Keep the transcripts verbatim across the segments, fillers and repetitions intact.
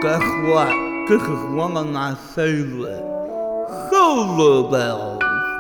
Guess what? This is one of my favorite Solar Bells.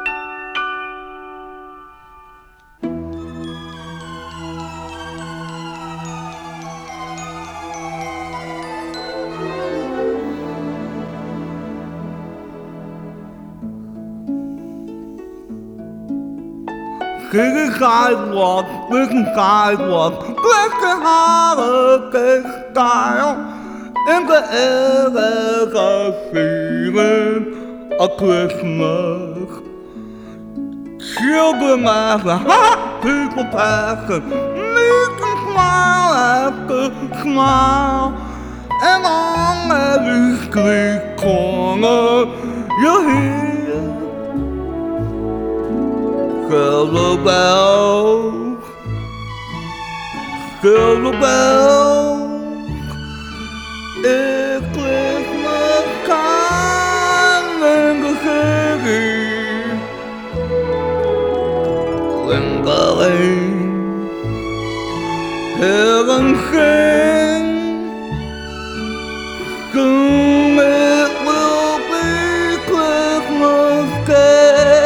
City sidewalk, busy sidewalk, blessed holiday style. In the air there's a feeling of Christmas. Children laughing, hot people passing, making smile after smile. And on every street corner you hear Silver bells, silver bells, it's Christmas time in the city. Lingering, hear them sing. Soon it will be Christmas Day.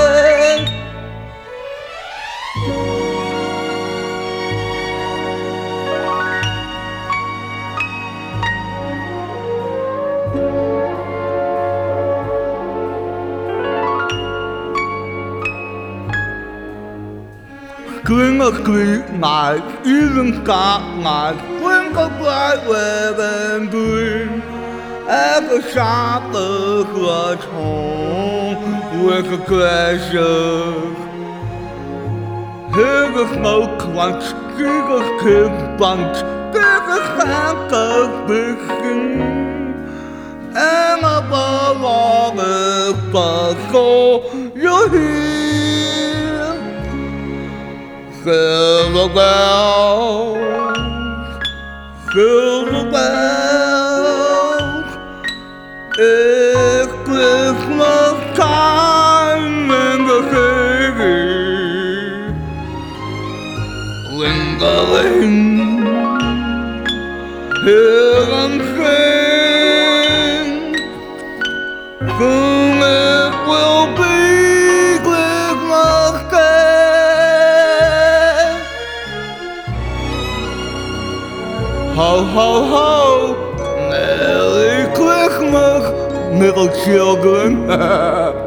Twinkle street lights, even spotlights, twinkle bright red and green. As the shoppers rush home with the treasures. Hear the smoke crunch, see the kids bunch, hear the Santa's wishing. And above all this bustle, you hear Silver bells, silver bells, it's Christmas time in the city. Lingering, hear them sing. Soon it will be Christmas Day. Ho, ho, ho! Merry Christmas, little children!